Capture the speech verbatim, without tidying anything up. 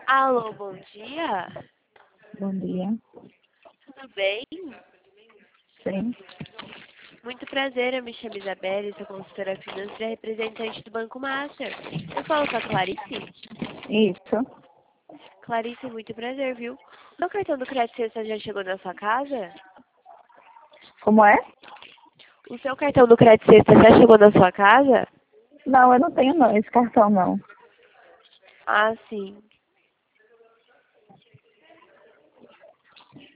Alô, bom dia. Bom dia. Tudo bem? Sim. Muito prazer, eu me chamo Isabelle, sou consultora financeira e representante do Banco Master. Eu falo com a Clarice? Isso. Clarice, muito prazer, viu? Meu cartão do crédito Sexta já chegou na sua casa? Como é? O seu cartão do crédito Sexta já chegou na sua casa? Não, eu não tenho não, esse cartão não. Ah, sim.